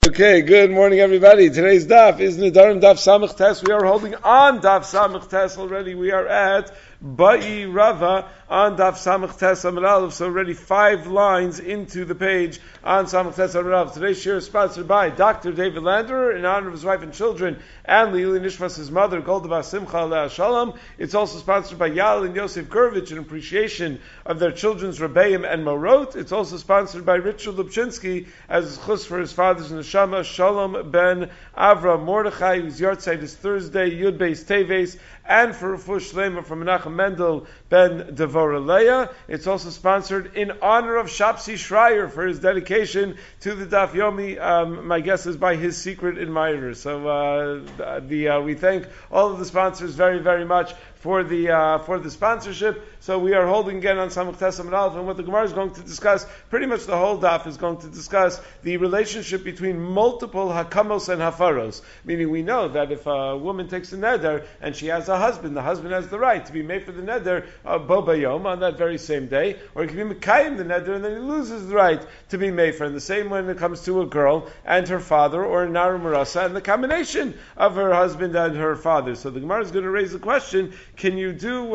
Okay, good morning everybody. Today's daf is Nedarim Daf Samach Tes. We are holding on Daf Samach Tes already. We are at Ba'i Rava on Daf Samach Tes Amud Aleph. So already 5 lines into the page on Samach Tes Amud Aleph. Today's shir is sponsored by Dr. David Landerer in honor of his wife and children and Leili Nishmas, his mother, Golda Bas Simcha Aleh Shalom. It's also sponsored by Yal and Yosef Gurvich in appreciation of their children's Rebbeim and Morot. It's also sponsored by Richard Lubchinsky as chus for his father's neshama Shalom ben Avram Mordechai, whose yahrzeit is Thursday, Yud Beis Teves, and for Refuah Shlema from Menachem Mendel ben Devorah Leah. It's also sponsored in honor of Shapsi Schreier for his dedication to the Daf Yomi. My guess is by his secret admirers. So we thank all of the sponsors very, very much for the sponsorship. So we are holding again on Samach Tes Amud Aleph, and what the Gemara is going to discuss, pretty much the whole daf is going to discuss the relationship between multiple hakamos and hafaros. Meaning we know that if a woman takes a neder and she has a husband, the husband has the right to be made for the neder bo bayom on that very same day, or he can be mekayim the neder and then he loses the right to be made for. And the same when it comes to a girl and her father, or Nara Marasa, and the combination of her husband and her father. So the Gemara is going to raise the question: can you do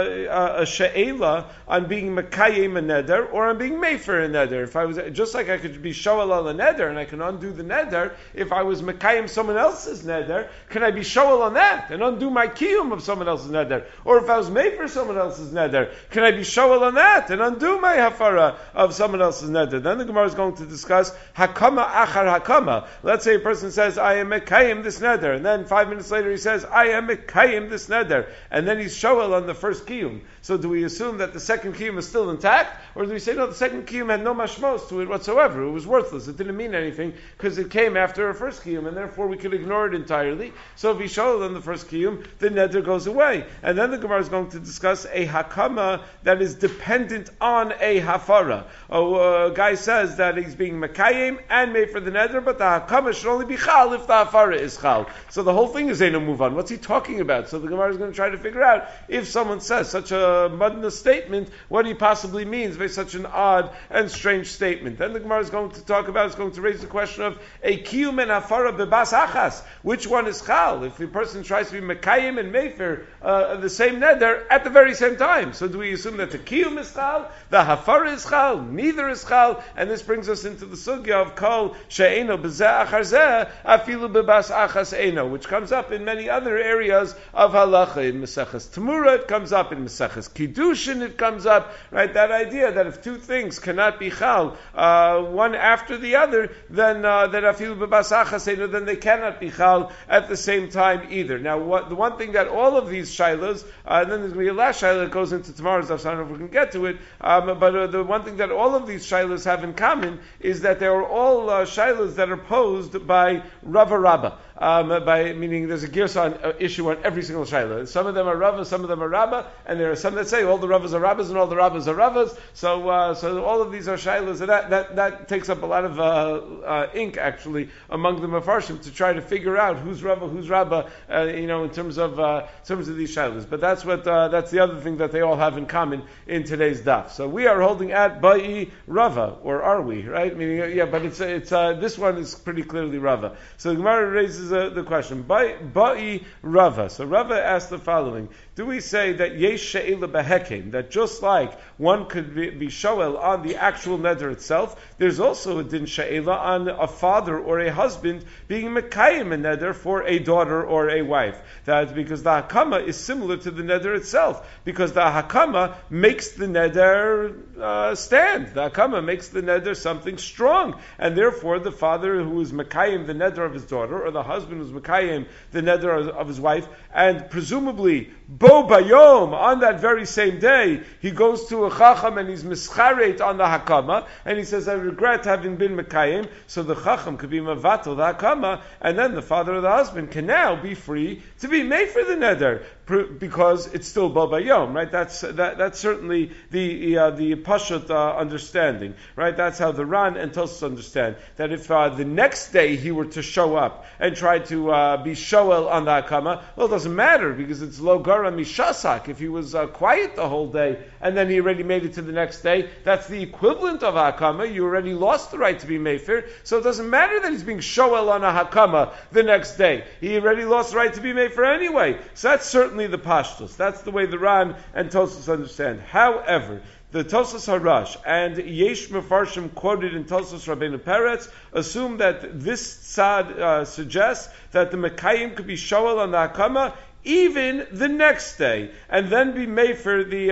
a she'ela on being mekayim a neder or on being mefer a neder? If I was just like I could be shoel al a neder and I can undo the neder, if I was mekayim someone else's neder, can I be shoel on that and undo my kiyum of someone else's neder? Or if I was mefer someone else's neder, can I be shoel on that and undo my hafara of someone else's neder? Then the Gemara is going to discuss hakama achar hakama. Let's say a person says, I am mekayim this neder, and then 5 minutes later he says, I am mekayim this neder, and then he's shoel on the first kiyum. So do we assume that the second kiyum is still intact, or do we say no, the second kiyum had no mashmos to it whatsoever? It was worthless. It didn't mean anything because it came after a first kiyum, and therefore we could ignore it entirely. So if he shoel on the first kiyum, the neder goes away. And then the Gemara is going to discuss a hakama that is dependent on a hafara. A guy says that he's being mekayim and made for the neder, but the hakama should only be chal if the hafara is chal. So the whole thing is a move on. What's he talking about? So the Gemara is going to try to figure out if someone says such a mudna statement, what he possibly means by such an odd and strange statement. Then the Gemara is going to talk about, is going to raise the question of a kiyum and hafara bebas achas. Which one is chal? If the person tries to be mekayim and mefer the same neder at the very same time. So do we assume that the kiyum is chal, the hafara is chal, neither is chal? And this brings us into the sugya of kol she'eno b'zeh achar zeh afilu bebas achas eno, which comes up in many other areas of halacha. In Maseches Temura it comes up, in Maseches Kiddushin it comes up, right? That idea that if two things cannot be chal, one after the other, then that afilu bebas achas eno, then they cannot be chal at the same time either. Now, the one thing that all of these shilas, and then there's going to be a last shilah that goes into tomorrow's daf, so I don't know if we can get to it, but the one thing that all of these shilas have in common is that they are all shilas that are posed by Rava Rabba. Meaning there's a girsa issue on every single shayla. Some of them are Rava, some of them are Rabba, and there are some that say all the Ravas are Rabbas and all the Rabbas are Ravas. So all of these are shaylas, and that takes up a lot of ink actually among the Mefarshim to try to figure out who's Rava, who's Rabba, in terms of these shaylas. But that's the other thing that they all have in common in today's daf. So we are holding at Ba'i Rava, or are we? Right? Meaning, yeah, but it's this one is pretty clearly Rava. So the Gemara raises the question, Ba'i Rava. So Rava asked the following: do we say that yesh she'ela behekim, that just like one could be shoel on the actual neder itself, there's also a din she'ela on a father or a husband being mekayim a neder for a daughter or a wife? That's because the hakama is similar to the neder itself, because the hakama makes the neder stand. The hakama makes the neder something strong, and therefore the father who is mekayim the neder of his daughter, or the husband who's mekayim the neder of his wife, and presumably bo bayom, on that very same day, he goes to a chacham and he's mischaret on the hakama, and he says, I regret having been mekayim. So the chacham could be mavatal the hakama, and then the father of the husband can now be free to be made for the neder, because it's still bo bayom, right? That's certainly the pashut understanding, right? That's how the Ran and Tosfos understand, that if the next day he were to show up and try tried to be shoel on the hakama. Well, it doesn't matter because it's lo gara mishasak. If he was quiet the whole day and then he already made it to the next day, that's the equivalent of a hakama. You already lost the right to be mefer, so it doesn't matter that he's being shoel on a hakama the next day. He already lost the right to be mefer anyway. So that's certainly the pashtus. That's the way the Ran and Tosfos understand. However, the Tosfos Harash and Yesh Mefarshim quoted in Tosfos Rabbeinu Peretz assume that this tzad suggests that the Mekayim could be shoel on the hakama even the next day, and then be made for the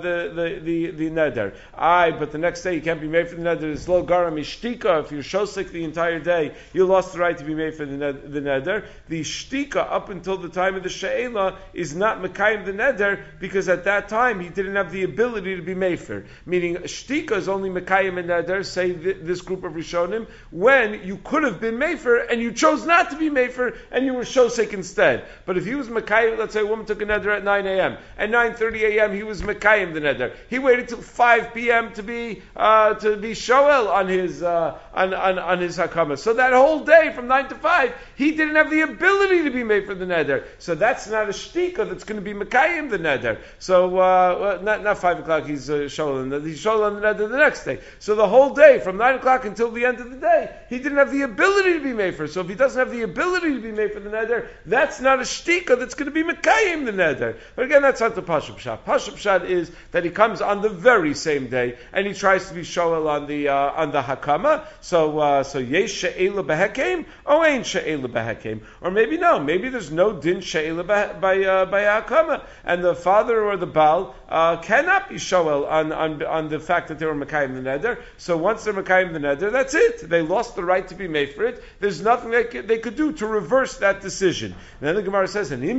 neder. But the next day you can't be made for the neder. It's lo gara mishtika. If you're shosik the entire day, you lost the right to be made for the neder. The shtika up until the time of the she'ela is not mekayim the neder because at that time he didn't have the ability to be made for. Meaning shtika is only mekayim and neder. Say this group of Rishonim when you could have been made for and you chose not to be made for and you were shosik instead. But if he was mekayim, let's say a woman took a neder at 9 a.m. At 9:30 a.m. he was mekayim the neder. He waited till 5 p.m. to be shoel on his hakama. So that whole day from 9 to 5, he didn't have the ability to be made for the neder. So that's not a shtika that's going to be mekayim the neder. So not 5 o'clock he's shoel. He's shoel on the neder the next day. So the whole day from 9 o'clock until the end of the day, he didn't have the ability to be made for. So if he doesn't have the ability to be made for the neder, that's not a shtika that's going to be mekayim the neder. But again, that's not the Pashup Pshat. Pashup Pshat is that he comes on the very same day and he tries to be shoel on the hakama. So yesh she'ela behekim or ain't she'ela behekim, or maybe no, maybe there's no din she'ela by hakama, and the father or the baal cannot be shoel on the fact that they were mekayim the neder. So once they're mekayim the neder, that's it. They lost the right to be made for it. There's nothing they could do to reverse that decision. And then the Gemara says, and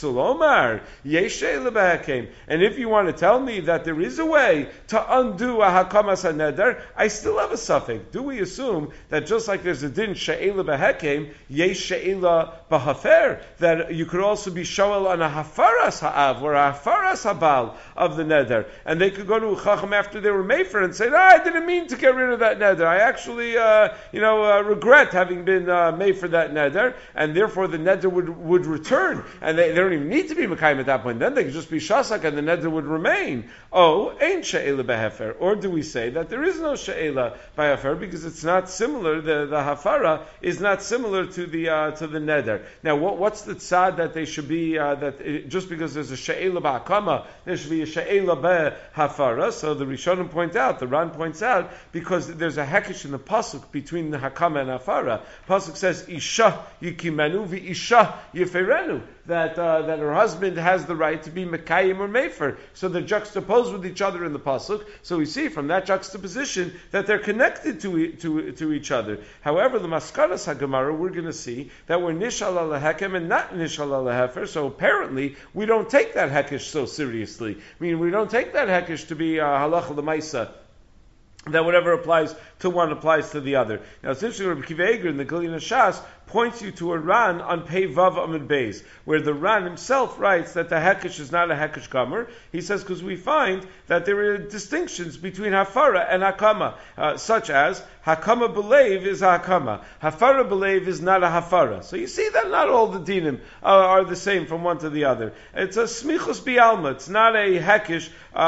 if you want to tell me that there is a way to undo a hakamas neder, I still have a suffix. Do we assume that just like there's a din she'ela behekim, yesh she'ela bahafer, that you could also be shoel on a hafaras ha'av or a hafaras habal of the neder, and they could go to a chacham after they were made for it and say, no, I didn't mean to get rid of that neder. I actually, regret having been made for that neder, and therefore the neder would return, and they don't even need to be mekayim at that point. Then they could just be shasak and the neder would remain. Oh, ain't she'ela behefer. Or do we say that there is no she'ela behefer because it's not similar, the hafara is not similar to the neder. Now, what's the tzad that they should be, just because there's a she'ela ba'akama, there should be a she'ela behafara? So the Rishonim point out, the Ran points out, because there's a hekesh in the pasuk between the hakama and hafara. Pasuk says, Isha yikimenu vi Isha yeferenu, that her husband has the right to be mekayim or mefer. So they're juxtaposed with each other in the pasuk. So we see from that juxtaposition that they're connected to each other. However, the maskaras hagemara, we're going to see that we're nishal al hekem and not nishal al hefer. So apparently we don't take that hekesh so seriously. I mean, we don't take that hekesh to be halacha l'maisa, that whatever applies to one applies to the other. Now, it's interesting, Rabbi Akiva Eiger in the Gilin Shas points you to a Ran on Pei Vav Amud Beis, where the Ran himself writes that the Hekesh is not a Hekesh Gomer. He says, because we find that there are distinctions between Hafara and Hakama, such as Hakama Belev is a Hakama, Hafara Belev is not a Hafara. So you see that not all the dinim are the same from one to the other. It's a Smichus Bialma. It's not a Hekesh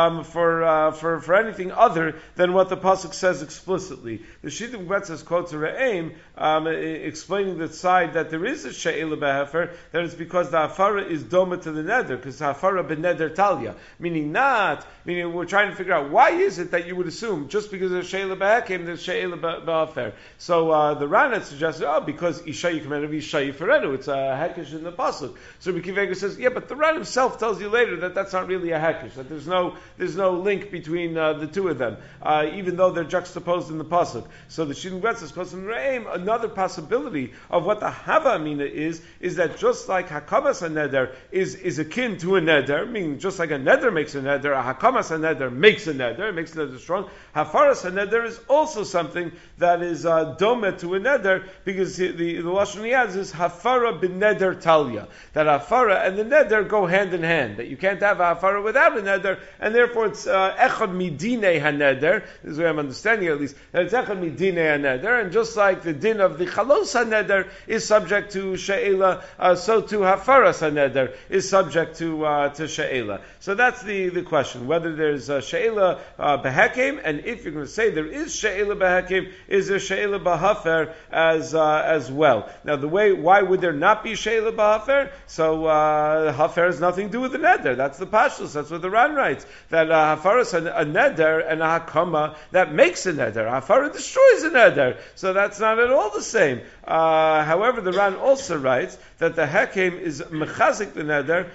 for anything other than what the pasuk says explicitly. The Shittim Gvetzes quotes a Re'im explaining the side that there is a she'ela behefer, that it's because the hafara is doma to the neder, because hafara beneder talia, meaning we're trying to figure out why is it that you would assume just because there's she'ela behekim there's she'ela behefer. So the Rana suggested, because isha yikmenu isha yiferenu, it's a hekesh in the pasuk. So Rabbi Akiva Eiger says, yeah, but the Rana himself tells you later that that's not really a hekesh, that there's no link between the two of them, even though they're juxtaposed in the pasuk. So the Shittim Gvetzes quotes in Re'im another possibility of what the Hava Amina is that just like Hakamas HaNeder is akin to a Neder, meaning just like a Neder makes a Neder, a Hakamas HaNeder makes a Neder, makes a Neder strong, Hafaras HaNeder is also something that is Dome to a Neder, because the Lashon he has is Hafara b'Neder Talia, that Hafara and the Neder go hand in hand, that you can't have a Hafara without a Neder, and therefore it's echad midine haneder. This is what I'm understanding at least, that it's echad midine haneder, and just like the din of the chalos haneder is subject to she'ela, so too hafaras haneder is subject to she'ela. So that's the question, whether there's she'ela behekim, and if you're going to say there is she'ela behekim, is there she'ela bahafer as well? Now why would there not be she'ela bahafer? So hafer has nothing to do with the neder. That's the pashtus. That's what the Ran writes. That hafaras a neder and a hakama that makes a neder. Hafara destroys a neder. So that's not at all the same. However, the Ran also writes that the hekim is mechazik the neder,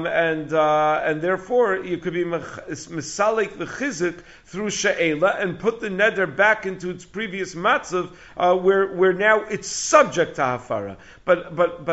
and therefore you could be misalik the chizik through she'ela and put the neder back into its previous matzav, where now it's subject to hafara. But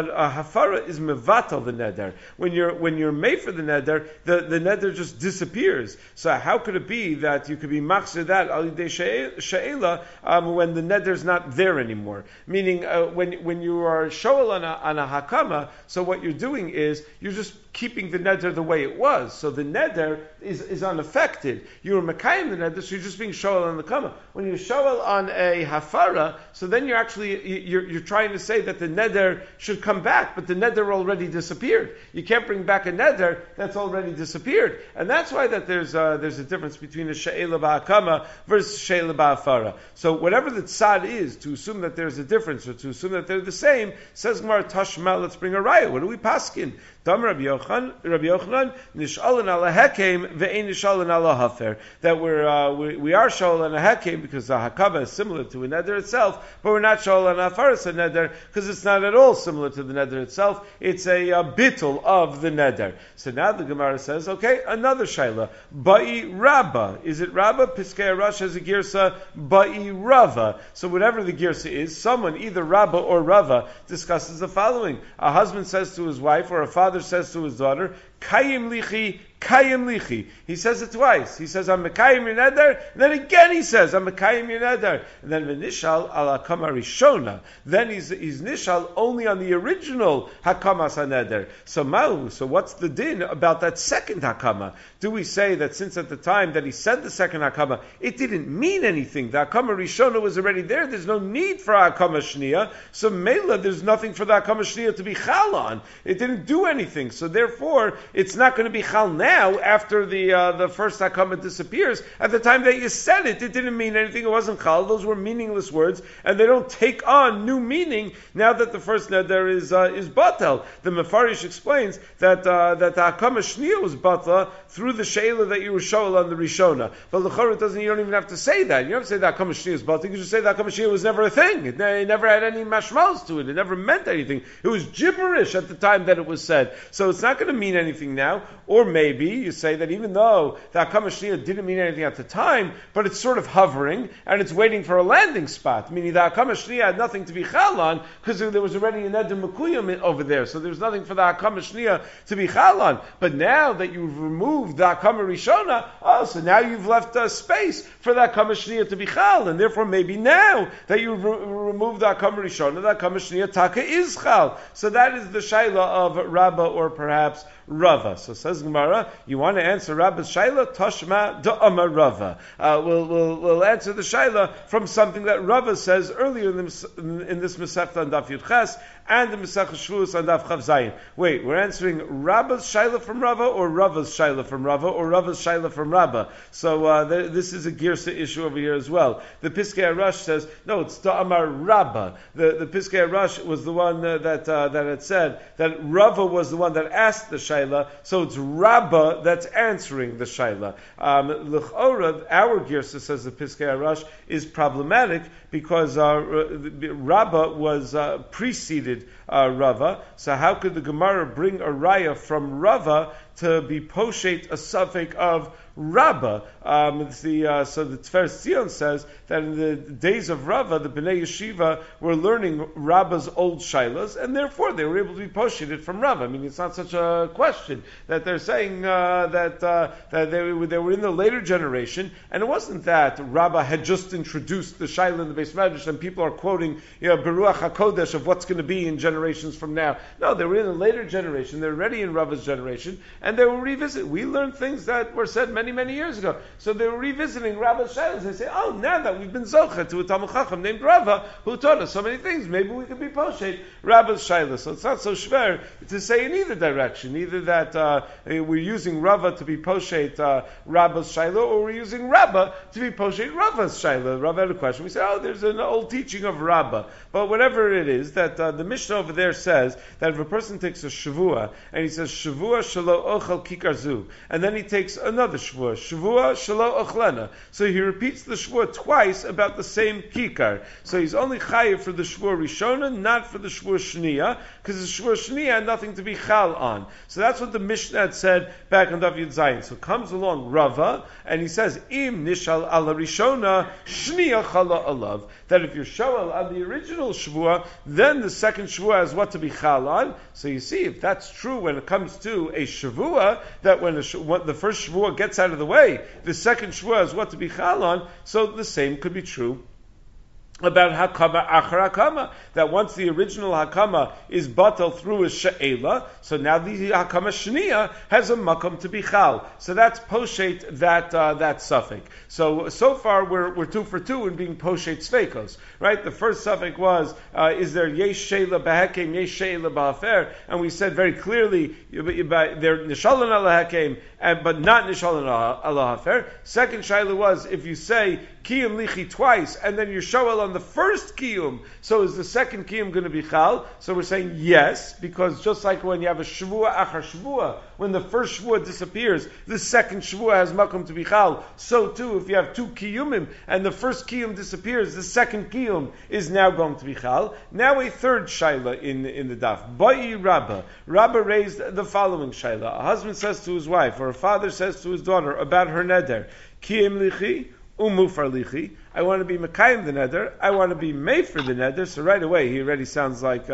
hafara is mevatal the neder. When you're made for the neder, the neder just disappears. So how could it be that you could be machzir that al yidei she'ela when the neder is not there anymore? Meaning when you are shoel on a hakama, so what you're doing is you're just keeping the neder the way it was. So the neder is unaffected. You're Mekayim the neder, so you're just being shoel on the kama. When you shoel on a hafara, so then you're actually you're trying to say that the neder should come back, but the neder already disappeared. You can't bring back a neder that's already disappeared, and that's why that there's a difference between a she'ela ba'akama versus she'ela ba'afara. So whatever the tzad is, to assume that there's a difference or to assume that they're the same, says Gemara Tashma. Let's bring a raya. What do we paskin? Dam Rabbi Yochanan nish'alin ala hekem ve'ein nish'alin ala hafer. That we are shoel on a hekem because the hakava is similar to a neder itself, but we're not shoel on a hafaras a neder because it's not at all similar to the neder itself. It's a bittul of the neder. So now the Gemara says, okay, another shaila. Ba'i Rabba. Is it Rabba? Piskei Arash has a girsa Ba'i Rava. So whatever the girsa is, someone, either Rabba or Rava, discusses the following. A husband says to his wife, or a father says to his daughter, Kayim lichi, Kayim lichi. He says it twice. He says, I'm Mekayim your neder. And then again he says, I'm Mekayim your neder. And then V'nishal ala Hakama Rishona. Then he's nishal only on the original Hakamas HaNeder. So what's the din about that second Hakama? Do we say that since at the time that he said the second Hakama, it didn't mean anything? The Hakama Rishona was already there. There's no need for Hakama Shniya. So Mela, there's nothing for the Hakama Shniya to be chal on. It didn't do anything. So therefore, it's not going to be chal now after the first hakama disappears. At the time that you said it didn't mean anything. It wasn't chal. Those were meaningless words, and they don't take on new meaning now that the first neder is batel. The Mefarish explains that the hakama shniya was batel through the she'ela that you were shoel on the rishona. But l'chorah you don't even have to say that. You don't have to say that hakama shniya is batel. You can just say that hakama shniya was never a thing. It never had any mashmals to it. It never meant anything. It was gibberish at the time that it was said. So it's not going to mean anything now. Or maybe you say that even though the Hakama Shniya didn't mean anything at the time, but it's sort of hovering and it's waiting for a landing spot. Meaning the Hakama Shniya had nothing to be chal on because there was already an Edom Mekuyim over there. So there's nothing for the Hakama Shniya to be chal on. But now that you've removed the Hakama Rishona, so now you've left space for the Hakama Shniya to be chal. And therefore maybe now that you've removed the Hakama Rishona, the Hakama Shniya taka is chal. So that is the shaila of Rabba or perhaps Rava. So says Gemara, you want to answer Rabba's shaila? Tashma da'amar Rava. We'll answer the shaila from something that Rava says earlier in this Masechta on Daf Yud Ches and the Masechta Shvuos on Daf Chav Zayin. Wait, we're answering Rabba's shaila from Rava or Rava's shaila from Rava or Rava's shaila from Rabba. So this is a girsa issue over here as well. The Piskei Arash says, no, it's da'amar Rabba. The Piskei Arash was the one that had said that Rava was the one that asked the shaila. So it's Rabba that's answering the shaila. L'chora, our girsa, says the Piskei Arash, is problematic because Rabba was preceded Rava. So how could the Gemara bring a raya from Rava to be poshet a suffix of Rabba? So the Tiferes Zion says that in the days of Rava, the Bnei Yeshiva were learning Rabba's old shailas, and therefore they were able to be posheted from Rava. I mean, it's not such a question that they're saying that they were in the later generation, and it wasn't that Rabba had just introduced the shaila in the Beis Medrash, and people are quoting Beruach HaKodesh of what's going to be in generations from now. No, they were in the later generation. They're already in Rava's generation, and they will revisit. We learned things that were said many many, many years ago. So they were revisiting Rabba's Shailas. They say, oh, now that we've been Zocha to a Talmud Chacham named Rava, who taught us so many things, maybe we could be Poshet Rabba's Shailas. So it's not so schwer to say in either direction, either that we're using Rava to be Poshet Rabba's Shaila, or we're using Rabba to be Poshet Rava's Shaila. Rava had a question. We say, oh, there's an old teaching of Rabba. But whatever it is, that the Mishnah over there says that if a person takes a Shavua, and he says, Shavua shelo ochel kikarzu, and then he takes another Shavua, Shavua shelo ochlena. So he repeats the Shavua twice about the same kikar. So he's only chayiv for the Shavua Rishona, not for the Shavua Shniya, because the Shavua Shniya had nothing to be chal on. So that's what the Mishnah had said back on Daf Yud Zayin. So comes along Rava, and he says, Im nishal ala Rishona, Shniya chala alav. That if you're shoel on the original Shavua, then the second Shavua has what to be chal on. So you see, if that's true when it comes to a Shavua, that when the first Shavua gets out of the way, the second Shavua has what to be chal on, so the same could be true about Hakama Achar Hakama, that once the original Hakama is batal through a She'ela, so now the Hakama Shniya has a Makam to be Chal. So that's Poshet, that suffix. So far we're 2 for 2 in being Poshet Sveikos, right? The first suffix was, is there Yesh She'ela Bahakim, Yesh She'ela Ba'afer, and we said very clearly, they're Nishalan ala Hakim, but not Nishalan ala Hafer. Second Shaila was, if you say Kiyum Lichi twice, and then you show on the first Kiyum, so is the second Kiyum going to be Chal? So we're saying yes, because just like when you have a Shavua Achar Shavua, when the first Shavua disappears, the second Shavua has Makom to be Chal. So too, if you have 2 Kiyumim, and the first Kiyum disappears, the second Kiyum is now going to be Chal. Now a third Shaila in the Daf. Ba'i Rabba. Rabba raised the following Shaila. A husband says to his wife, or a father says to his daughter about her neder, Kiyim Lichi, Umufar Lichi. I want to be Mekayim the neder. I want to be made for the neder. So right away, he already sounds like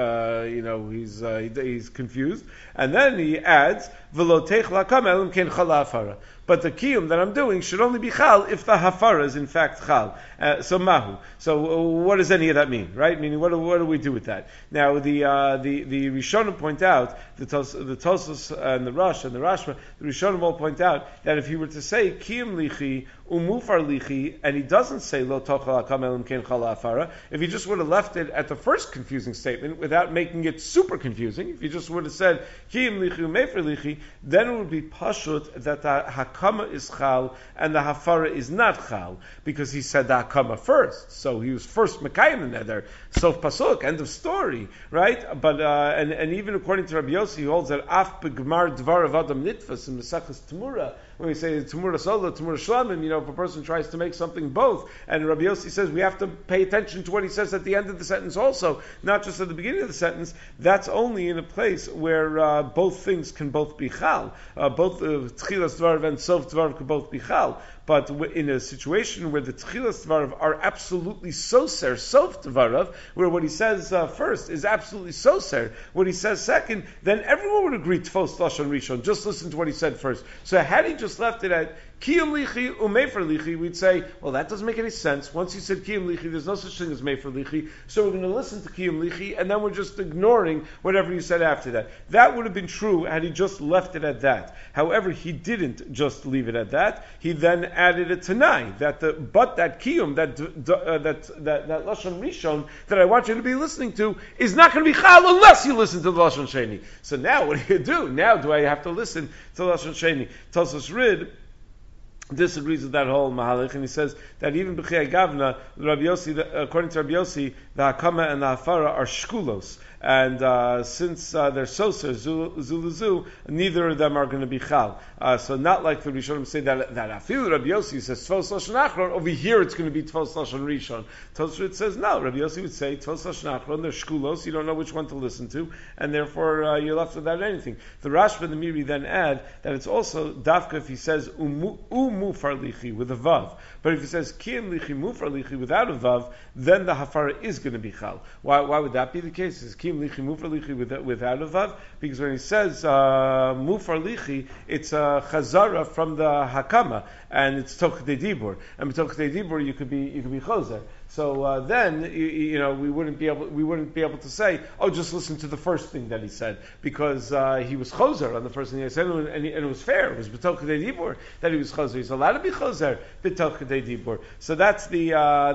he's confused. And then he adds, V'lotech lakam elim ken chal hafara. But the kiyum that I'm doing should only be chal if the hafara is in fact chal. So mahu. So what does any of that mean, right? Meaning, what do we do with that? Now the Rishonim point out, the Tosfos and the Rosh and the Rashba, the Rishonim all point out that if he were to say kiyum lichi umufar lichi, and he doesn't say lo tochal hakam elim ken chal hafara, if he just would have left it at the first confusing statement without making it super confusing, if he just would have said kiyum lichi umefer lichi, then it would be pashut that the hakama is chal and the hafara is not chal, because he said the hakama first. So he was first mekayim the neder. Sof pasuk, end of story, right? But and even according to Rabbi Yossi, he holds that af begmar dvar of adam nitfas in Mesachas Temura, when we say Temura Sola, Temura Shlamim, if a person tries to make something both, and Rabbi Yossi says we have to pay attention to what he says at the end of the sentence also, not just at the beginning of the sentence, that's only in a place where both things can both be chal. Both Tchilas Dvarav and Sof Dvarav can both be chal. But in a situation where the Tchilas Dvarav are absolutely soser, Sof Dvarav, where what he says first is absolutely soser, what he says second, then everyone would agree Tfos Lashon Rishon. Just listen to what he said first. So had he just left it at Kiyum lichi umefer lichi, we'd say, well, that doesn't make any sense. Once you said Kiyum lichi, there's no such thing as mefer lichi, so we're going to listen to Kiyum lichi, and then we're just ignoring whatever you said after that. That would have been true had he just left it at that. However, he didn't just leave it at that. He then added a tanai, that Kiyum, that Lashon Rishon, that I want you to be listening to, is not going to be chal unless you listen to the Lashon Sheni. So now what do? Now do I have to listen to Lashon Sheni? Tosfos Rid disagrees with that whole mahalich, and he says that even b'chiyai gavna, according to Rabbi Yossi, the hakama and the hafara are shkulos, and since they're soser zuluzu, neither of them are going to be chal. So not like the Rishonim say that afil Rabbi Yossi says Tvos Lashon Achron, over here it's going to be Tvos Lashon Rishon. Tosfos says no. Rabbi Yossi would say Tvos Lashon Achron, they're shkulos, you don't know which one to listen to, and therefore you're left without anything. The Rashba and the Miri then add that it's also dafka if he says mufar lichi with a vav. But if he says kiyum lichi mufar lichi without a vav, then the hafara is going to be chal. Why would that be the case? Is kiyum lichi mufar lichi without a vav? Because when he says mufar lichi, it's a chazara from the hakama, and it's tokhdei dibur. And tokhdei dibur you could be chozer. So then we wouldn't be able to say, oh, just listen to the first thing that he said, because he was choser on the first thing he said, and it was fair. It was b'toch kadei dibur that he was choser. He's allowed to be choser b'toch kadei dibur. So that's the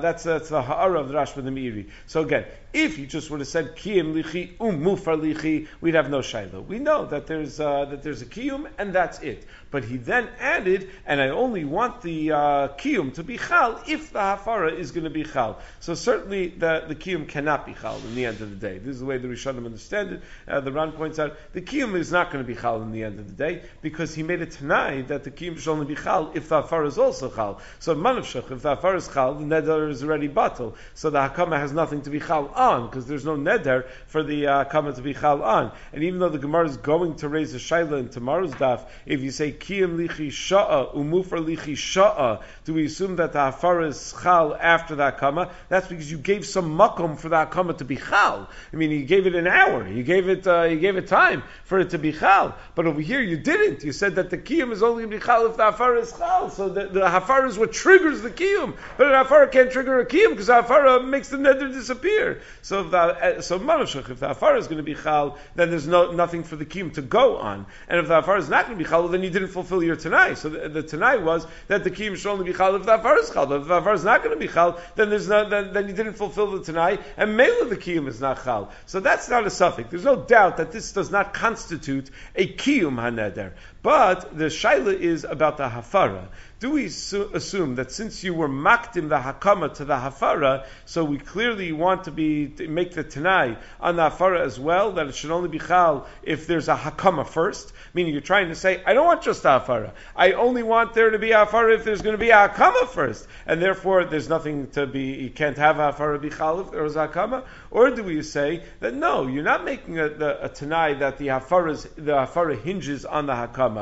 ha'ara of the Rashba the Meiri. So again, if he just would have said kiyum lichi mufar lichi, we'd have no shayla. We know that there's a kiyum and that's it. But he then added, and I only want the kiyum to be chal if the hafara is going to be chal. So certainly the kiyum cannot be chal in the end of the day. This is the way the Rishonim understand it. The Ran points out the kiyum is not going to be chal in the end of the day because he made it tonight that the kiyum should only be chal if the hafara is also chal. So manavshach, if the hafara is chal, the neder is already batal. So the hakama has nothing to be chal on because there's no neder for the hakama to be chal on. And even though the Gemara is going to raise a shayla in tomorrow's daf, if you say kiyum lichi sha'a umufar lichi sha'a, do we assume that the hafara is chal after the hakama? That's because you gave some makom for the hakama to be chal. I mean, you gave it an hour. You gave it time for it to be chal. But over here, you didn't. You said that the kiyum is only going to be chal if the hafara is chal. So the hafara is what triggers the kiyum. But the hafara can't trigger a kiyum because the hafara makes the neder disappear. So if the hafara is going to be chal, then there's nothing for the kiyum to go on. And if the hafara is not going to be chal, then you didn't fulfill your tanai. So the tanai was that the kiyum should only be chal if the hafara is chal. But if the hafara is not going to be chal, then then you didn't fulfill the tanai, and mela the kiyum is not chal. So that's not a suffix. There's no doubt that this does not constitute a kiyum haneder. But the shaila is about the hafara. Do we assume that since you were makdim the hakama to the hafara, so we clearly want to make the tanai on the hafara as well, that it should only be chal if there's a hakama first? Meaning you're trying to say, I don't want just the hafara. I only want there to be a hafara if there's going to be a hakama first. And therefore there's nothing to be, you can't have a hafara be chal if there was a hakama? Or do we say that no, you're not making a tanai that the hafara hinges on the hakama?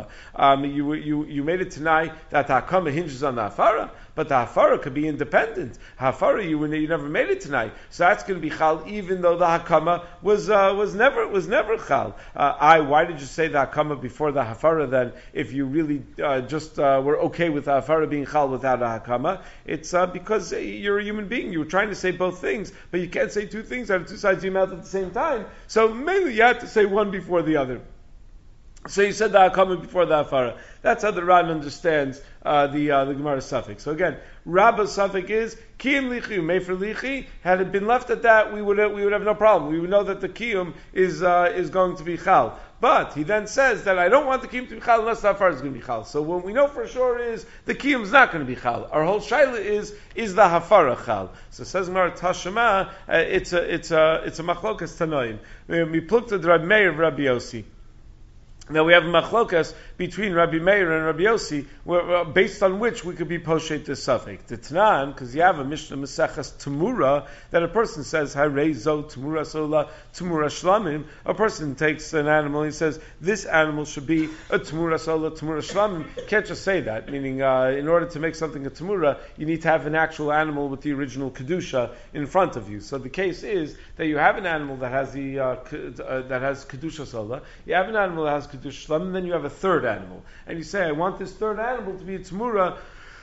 You made a tanai that the hakama hinges on the hafara, but the hafara could be independent. Hafara you never made it tonight, so that's going to be chal even though the hakama was never chal. Why did you say the hakama before the hafara then? If you really were okay with the hafara being chal without a hakama, it's because you're a human being. You were trying to say both things, but you can't say two things out of two sides of your mouth at the same time. So maybe you had to say one before the other. So you said the hakama before the hafara. That's how the Ran understands the Gemara suffix. So again, Rabba's suffix is kiyum lichi umefer lichi. Had it been left at that, we would have no problem. We would know that the kiyum is going to be chal. But he then says that I don't want the kiyum to be chal unless the hafara is going to be chal. So what we know for sure is the kiyum is not going to be chal. Our whole shaila is the hafara chal. So says Gemara Tashema, it's a machlokas tanoim. We plucked the Rabbi Meir of Rabbi Yossi. Now we have a machlokas between Rabbi Meir and Rabbi Yossi, based on which we could be poshet the suffix. The Tanan, because you have a Mishnah Mesechas Tamura, that a person says, Harei zo Tamura sola Tamura shlamim. A person takes an animal, he says, this animal should be a Tamura sola Tamura shlamim. Can't just say that, meaning in order to make something a Tamura, you need to have an actual animal with the original Kedusha in front of you. So the case is that you have an animal that has that has Kedusha sola, you have an animal that has Kedusha shlamim, and then you have a third animal. And you say, I want this third animal to be a Tamura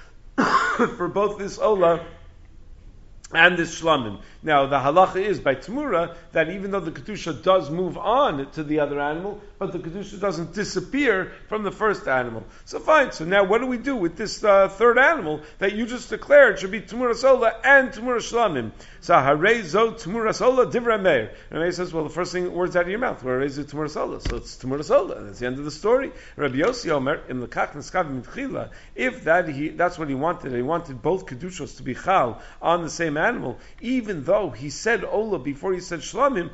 for both this Ola and this shlamim. Now, the halacha is by Tamura that even though the Kedusha does move on to the other animal, but the Kedusha doesn't disappear from the first animal. So fine, so now what do we do with this third animal that you just declared should be Tamura Sola and Tamura Shlamim? So, Harei Zo Tamura Sola Divrei Meir. And Meir says, well, the first thing, words out of your mouth, Harei Zo Tamura Sola. So it's Tamura Sola, and that's the end of the story. Rabbi Yossi Omer, Im Lekach Neskav Mitchila, if that's what he wanted both Kedushos to be Chal on the same animal, even though he said Ola before he said Shlamim,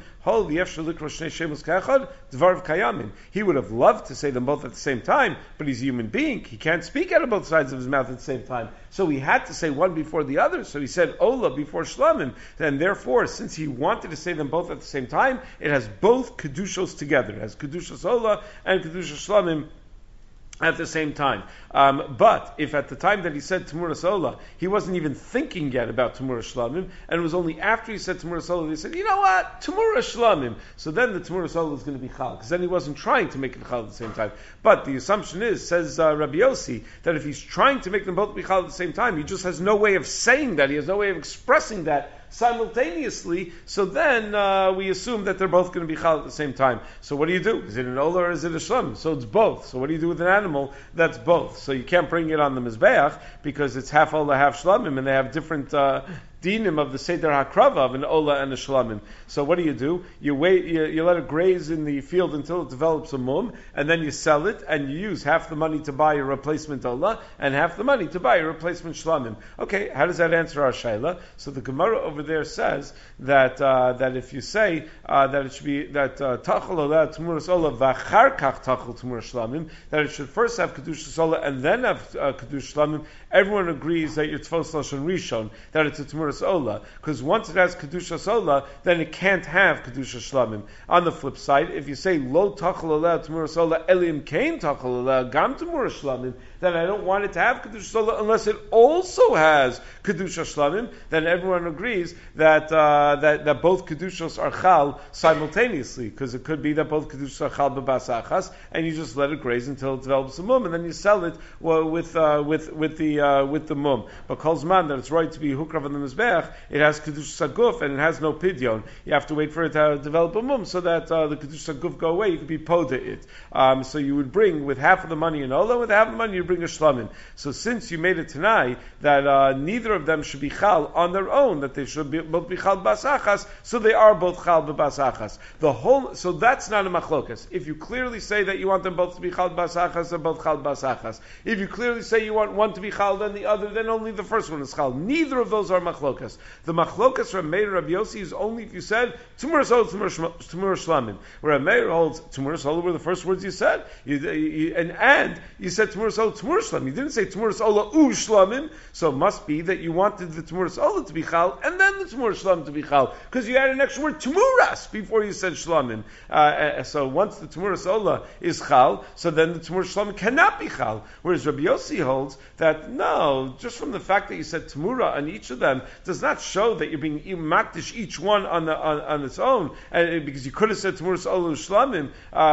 he would have loved to say them both at the same time, but he's a human being. He can't speak out of both sides of his mouth at the same time. So he had to say one before the other. So he said Ola before Shlamim. And therefore, since he wanted to say them both at the same time, it has both Kedushos together. It has Kedushos Ola and Kedushos Shlamim at the same time. But if at the time that he said Temuras Ola, he wasn't even thinking yet about Temuras Shlamim, and it was only after he said Temuras Ola, they said, you know what, Temuras Shlamim. So then the Temuras Ola is going to be Chal, because then he wasn't trying to make it Chal at the same time. But the assumption is, says Rabbi Yossi, that if he's trying to make them both be Chal at the same time, he just has no way of saying that, he has no way of expressing that simultaneously, so then we assume that they're both going to be chal at the same time. So what do you do? Is it an ola or is it a shlem? So it's both. So what do you do with an animal that's both? So you can't bring it on the mizbeach because it's half ola, half shlamim, and they have different dinim of the Seder HaKrava of an Ola and a Shlamim. So what do? You wait, you let it graze in the field until it develops a mum, and then you sell it, and you use half the money to buy a replacement Ola, and half the money to buy a replacement Shlamim. Okay, how does that answer our Shaila? So the Gemara over there says that that if you say that it should be that Tachal Ola Tmuras Ola V'achar Kach Tachal Tmuras Shlamim, that it should first have Kedusha Ola and then have Kedusha Shlamim, everyone agrees that you're Tzvos Lashon Rishon, that it's a Tmuras Ola, because once it has Kedusha Ola, then it can't have Kedusha Shlamim. On the flip side, if you say Lo Tachal Ola Tmuras Ola Elim Kain Tachal Ola Gam Tmuras Shlamim, then I don't want it to have Kedusha Ola unless it also has Kedusha Shlamim, then everyone agrees that that both Kedushos are Chal simultaneously, because it could be that both Kedushos are Chal B'Bas Achas, and you just let it graze until it develops a mum, and then you sell it with the mum. But Kol Zman, that it's right to be Hukrav on the Mizbeach, it has Kedusha Saguf, and it has no Pidyon. You have to wait for it to develop a mum, so that the Kedusha Saguf go away, you could be Poda it. So you would bring, with half of the money in Ola, with half of the money you bring a Shlamim. So since you made it tonight that neither of them should be Chal on their own, that they should both be Chal Bas Achas, so they are both Chal Bas Achas. So that's not a machlokas. If you clearly say that you want them both to be Chal Bas Achas, they're both Chal Bas Achas. If you clearly say you want one to be Chal, then the other, then only the first one is Chal. Neither of those are machlokas. The machlokas from Meir Rabbi Yossi is only if you said Tmuras Ola, Tmuras Shlamim. Where Meir holds Tmuras Ola were the first words you said, and you said Tmuras Ola, Tmuras Shlamim. You didn't say Tmuras Ola U Shlamim, so it must be that you wanted the Tmuras Ola to be Chal and then the Tmuras Shlamim to be Chal, because you had an extra word Tmuras before you said Shlamim. So once the Tmuras Ola is Chal, so then the Tmuras Shlamim cannot be Chal. Whereas Rabbi Yossi holds that no, just from the fact that you said Tmura on each of them does not show that you're being makdish each one on its own, and because you could have said Tmuras Ola Shlamim,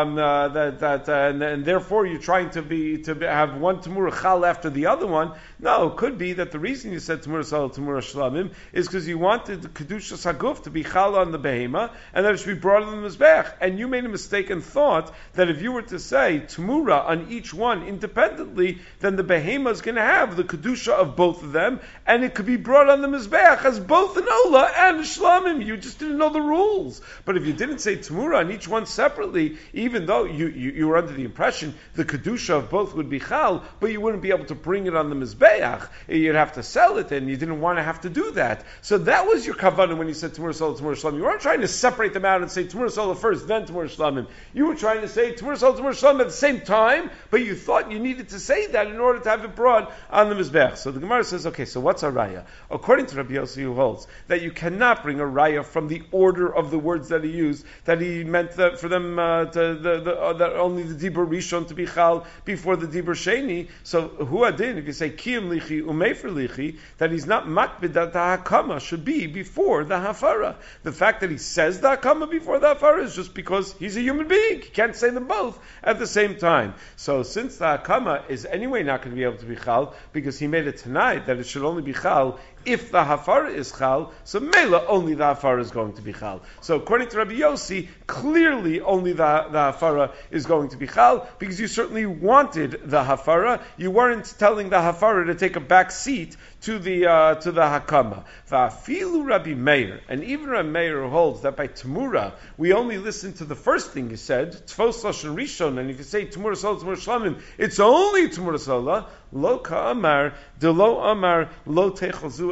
and therefore you're trying to have one Tmura Chal after the other one. No, it could be that the reason you said Tmuras Ola Tmuras Shlamim is because you wanted the Kedusha Saguf to be Chal on the Behema, and that it should be brought on the Mizbech. And you made a mistake and thought that if you were to say Tmura on each one independently, then the Behema is going to have the Kedusha of both of them, and it could be brought on the Mizbech as both an Ola and a Shlamim. You just didn't know the rules. But if you didn't say Tmura on each one separately, even though you were under the impression the Kedusha of both would be Chal, but you wouldn't be able to bring it on the Mizbeach, you'd have to sell it, and you didn't want to have to do that. So that was your kavanah when you said Tmuras Ola, Tmuras Shlamim. You weren't trying to separate them out and say Tmuras Ola first, then Tmuras Shlamim. You were trying to say Tmuras Ola, Tmuras Shlamim at the same time, but you thought you needed to say that in order to have it brought on the Mizbeach. So the Gemara says, okay, so what's a raya? According to Rabbi Yossi, who holds that you cannot bring a raya from the order of the words that he used, that he meant that for them that only the Dibur Rishon to be Chal before the Dibur Sheni. So who adin, if you say Kiyam Lichi Umefer Lichi, that he's not makbid that the Hakama should be before the Hafara. The fact that he says the Hakama before the Hafara is just because he's a human being. He can't say them both at the same time. So since the Hakama is anyway not going to be able to be Chal, because he made it tonight that it should only be Chal if the Hafara is Chal, so Mela only the Hafara is going to be Chal. So according to Rabbi Yossi, clearly only the Hafara is going to be Chal, because you certainly wanted the Hafara. You weren't telling the Hafara to take a back seat to the Hakama. Va'afilu Rabbi Meir, and even Rabbi Meir holds that by Tmura we only listen to the first thing you said, Tfos Lashon Rishon, and if you say Tmuras Ola, Tmuras Shlamim, it's only Tmuras Ola. Lo ka'amar, de lo amar, lo techelzu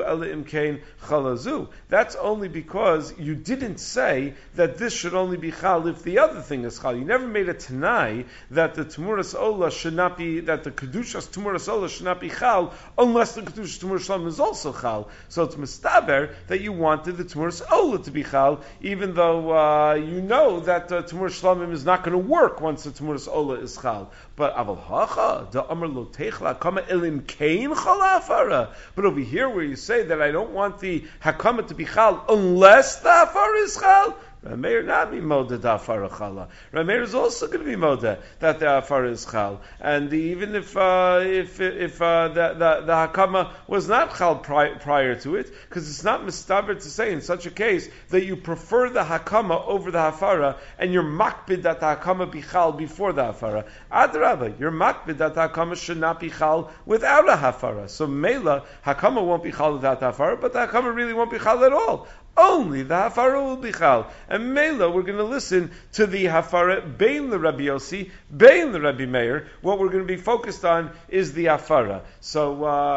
chalazu ela imkain chalazu. That's only because you didn't say that this should only be chal if the other thing is chal. You never made a tanai that the Tmuras Ola should not be, that the Kedushas Tmuras Ola should not be chal unless the Kedushas Tmuras Shlam is also chal. So it's mistaber that you wanted the Tmuras Ola to be chal, even though you know that Tmuras Shlamim is not going to work once the Tmuras Ola is chal. But aval hacha the amar lo techla kama elim kain chalafara. But over here, where you say that I don't want the hakama to be chal unless the hafara is chal, Rameir not be moda da afara chala. Rameir is also going to be moda that the afara is chal, and even if the hakama was not chal prior to it, because it's not mistaber to say in such a case that you prefer the hakama over the hafara, and you're makbid that the hakama be chal before the hafara. Adrabah, you're makbid that the hakama should not be chal without a hafara. So mela hakama won't be chal without the hafara, but the hakama really won't be chal at all. Only the hafara will be chal. And Mela, we're going to listen to the hafara bein the Rabbi Yossi, bein the Rabbi Meir. What we're going to be focused on is the hafara. So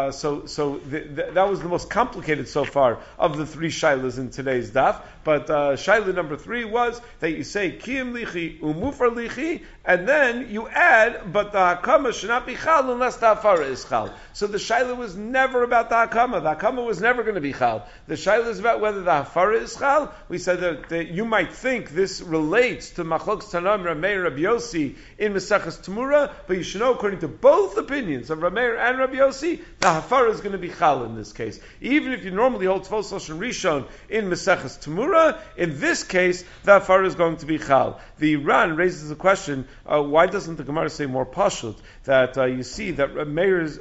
that was the most complicated so far of the three shailas in today's daf. But shaila number 3 was that you say kiyim lichi umufar lichi, and then you add, but the hakama should not be chal unless the hafara is chal. So the shaila was never about the hakama. The hakama was never going to be chal. The shaila is about whether the hafara is chal. We said that you might think this relates to Machlokes Tanam Rameir Rabbi Yossi in Maseches Temura, but you should know, according to both opinions of Rameir and Rabbi Yossi, the hafara is going to be chal in this case. Even if you normally hold Tvos Lashon Rishon in Maseches Temura, in this case, the hafara is going to be chal. The Ran raises the question, why doesn't the Gemara say more pashut? That you see that Rameir's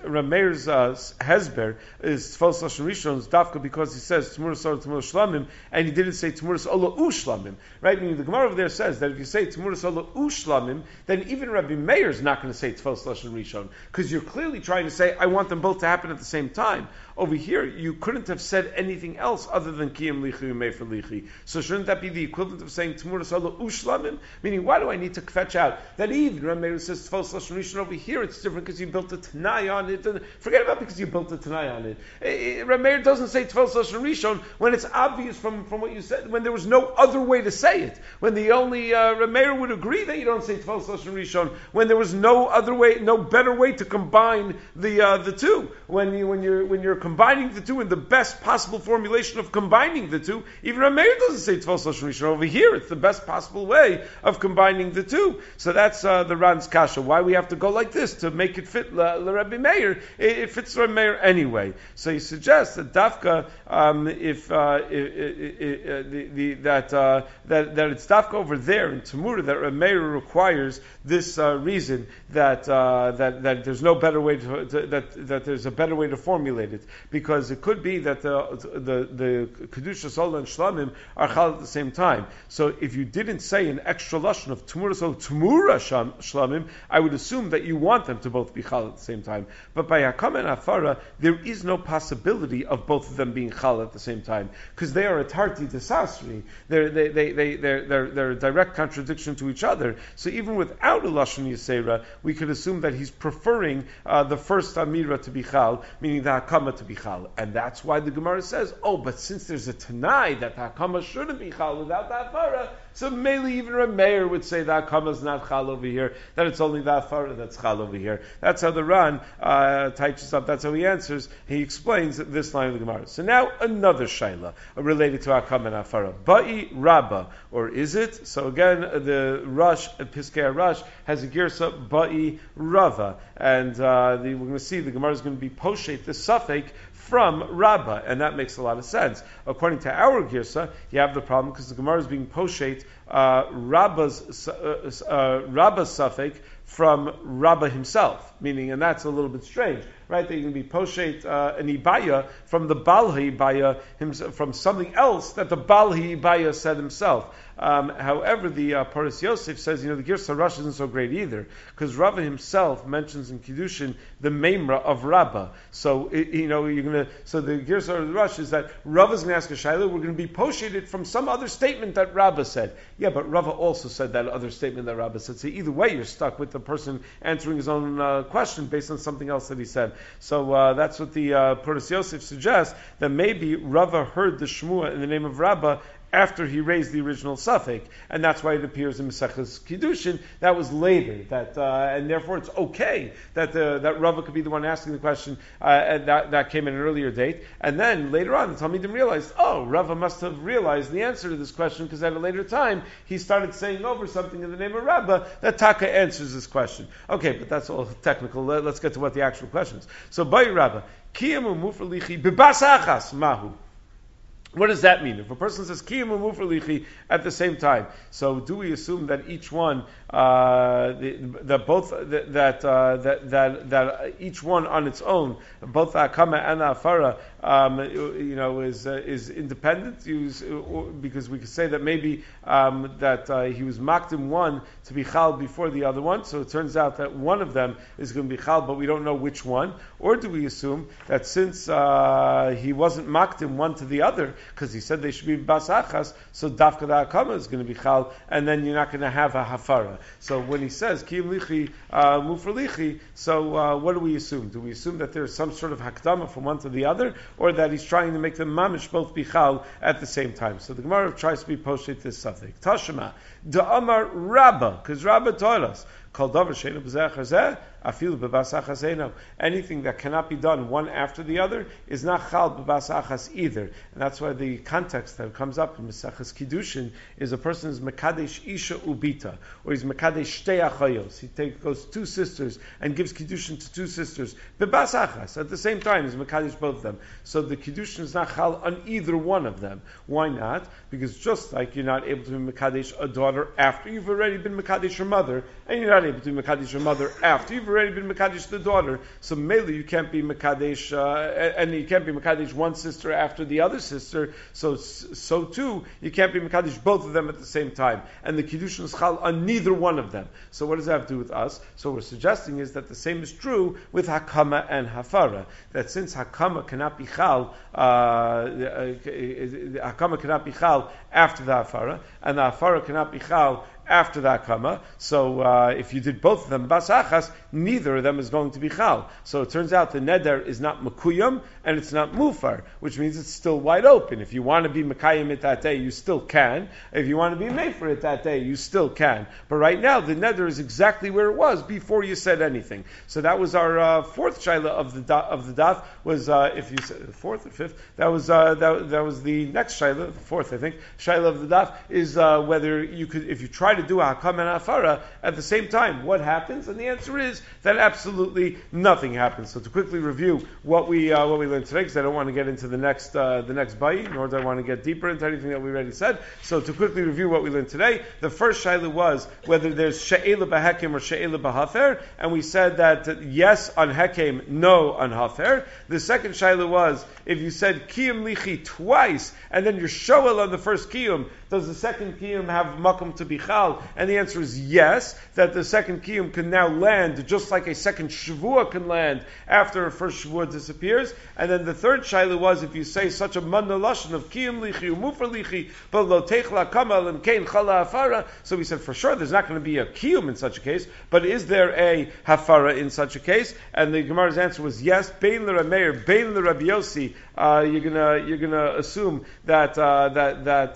hezber is Tvos Lashon Rishon's dafka because he says Tmuras Ola Tmuras Shlamim, and he didn't say Tmuras Ola Ushlamim. Right? Meaning the Gemara over there says that if you say Tmuras Ola Ushlamim, then even Rabbi Meir is not going to say Tvos Lashon Rishon, because you're clearly trying to say, I want them both to happen at the same time. Over here, you couldn't have said anything else other than Kiyam Lichi Umefer Lichi. So shouldn't that be the equivalent of saying Tmuras Ola Ushlamim? Meaning, why do I need to fetch out that even Rabbi Meir says Tvos Lashon Rishon over here, it's different because you built a Tanai on it. Forget about because you built a Tanai on it. Rabbi Meir doesn't say Tvos Lashon Rishon when it's obvious from what you said, when there was no other way to say it. When the only Rabbi Meir would agree that you don't say Tvos Lashon Rishon, when there was no other way, no better way to combine the two. When you're combining the two in the best possible formulation of combining the two, even Rabbi Meir doesn't say Tvos Lashon Rishon. Over here, it's the best possible way of combining the two. So that's the Ran's kasha. Why we have to go like this to make it fit Rabbi Meir? It fits Rabbi Meir anyway. So he suggests that dafka, that it's dafka over there in Temura that Rabbi Meir requires this reason that there's no better way that there's a better way to formulate it, because it could be that the Kedushas Ola and Shlamim are chal at the same time. So if you didn't say an extra lashon of Tmuras Ola Tmura Shlamim, I would assume that you want them to both be chal at the same time. But by Hakam and Afara, there is no possibility of both of them being chal at the same time, because they are a tarti desasri. They're a direct contradiction to each other. So even without a lashon yisera, we could assume that he's preferring the first amira to be chal, meaning the hakama to be chal, and that's why the Gemara says, but since there's a tanai that the hakama shouldn't be chal without the hafara, so mainly even a mayor would say that hakama is not chal over here, that it's only the hafara that's chal over here. That's how the Ran teaches up. That's how he answers. He explains this line of the Gemara. So now another shaila related to hakama and hafara. Ba'i Rabba, or is it? So again, the Rush, Piskei Rush, has a girsa Ba'i Rava, and we're going to see the Gemara is going to be poshet the suffix from Rabbah, and that makes a lot of sense. According to our girsa, you have the problem because the Gemara is being poshet Rabbah's suffix from Rabbah himself, meaning, and that's a little bit strange, right? That you can be poshet an ibaya from the Baal Ibaya himself, from something else that the Baal Ibaya said himself. However, the Paras Yosef says, the Girsa Rush isn't so great either, because Rava himself mentions in Kiddushin the Memra of Rabbah. So so the Girsa Rush is that Rava's going to ask a shaila, we're going to be posheted from some other statement that Rabbah said. yeah, but Rava also said that other statement that Rava said. So either way, you're stuck with the person answering his own question based on something else that he said. So that's what the Puras Yosef suggests, that maybe Rava heard the Shmua in the name of Rabbah after he raised the original suffix, and that's why it appears in Maseches Kiddushin. That was later, and therefore it's okay that that Rava could be the one asking the question, and that came in an earlier date. And then later on, the Talmidim realized, oh, Rava must have realized the answer to this question because at a later time he started saying over something in the name of Rabbah that Taka answers this question. Okay, but that's all technical. Let's get to what the actual question is. So, Bai Rabbah, Kiyamu Mufralichi Bibasachas Mahu. What does that mean? If a person says Kiyum Mufralichi at the same time, so do we assume that each one, that each one on its own, both the Hakama and the Afara, is independent? Because we could say that maybe that he was makdim one to be chal before the other one, so it turns out that one of them is going to be chal, but we don't know which one. Or do we assume that since he wasn't makdim one to the other, because he said they should be basachas, so dafka the hakama is going to be chal, and then you're not going to have a hafara. So when he says kiyum lichi mufralichi, so what do we assume? Do we assume that there's some sort of hakdama from one to the other, or that he's trying to make them mamish both be chal at the same time? So the Gemara tries to be poshet this suffix. Tashema da amar Rabba, because Rabba taught us. Anything that cannot be done one after the other is not chal b'basachas either, and that's why the context that comes up in Maseches Kiddushin is a person is mekadesh isha ubita, or he's mekadesh shtei achayos. He goes two sisters and gives Kiddushin to two sisters b'basachas at the same time. He's mekadesh both of them, so the Kiddushin is not chal on either one of them. Why not? Because just like you're not able to be mekadesh a daughter after you've already been mekadesh your mother, and you're not able to be mekadesh your mother after you've already been mekadesh the daughter, so mainly you can't be mekadesh, and you can't be mekadesh one sister after the other sister. So too you can't be mekadesh both of them at the same time, and the kiddushin is chal on neither one of them. So what does that have to do with us? So what we're suggesting is that the same is true with hakama and hafara. That since hakama cannot be chal, hakama cannot be chal after the hafara, and the hafara cannot be chal after the hakama. So if you did both of them basachas, neither of them is going to be chal. So it turns out the neder is not makuyam and it's not mufar, which means it's still wide open. If you want to be makayim it that day, you still can. If you want to be made for it that day, you still can. But right now, the neder is exactly where it was before you said anything. So that was our fourth shaila of the daf. Was if you said the fourth or fifth, that was the next shaila, the fourth I think. Shaila of the daf is whether you could, if you try to do a hakam and afara at the same time, what happens? And the answer is that absolutely nothing happens. So to quickly review what we learned today, because I don't want to get into the next bayi, nor do I want to get deeper into anything that we already said. So to quickly review what we learned today, the first shaila was whether there's she'ela b'hekem or she'ela b'hafer, and we said that yes on hekem, no on hafer. The second shaila was if you said kiyum lichi twice and then you're shoel on the first kiyum, does the second kiyum have makom to be chal? And the answer is yes, that the second kiyum can now land just like a second shavua can land after a first shavua disappears. And then the third shaila was if you say such a manna lashon of kiyum lichi umufar lichi but lo techla kamal and kain chala hafara. So we said for sure there's not going to be a kiyum in such a case, but is there a hafara in such a case? And the Gemara's answer was yes. Bein l'Rameir, bein l'Rabbi Yossi. You're gonna assume that that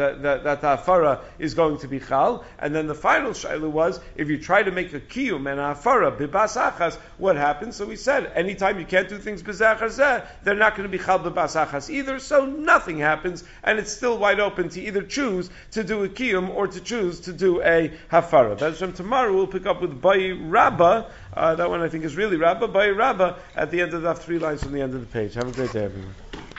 hafara is going to be chal. And then the final shaila was if you try to make a kiyum and a hafara bibasachas, what happens? So we said anytime you can't do things bizachar, they're not going to be chal bibasachas either. So nothing happens, and it's still wide open to either choose to do a kiyum or to choose to do a hafara. That's from tomorrow. We'll pick up with Bai Rabba. That one I think is really Rabba. Bai Rabba at the end of the 3 lines from the end of the page. Have a great day, everyone.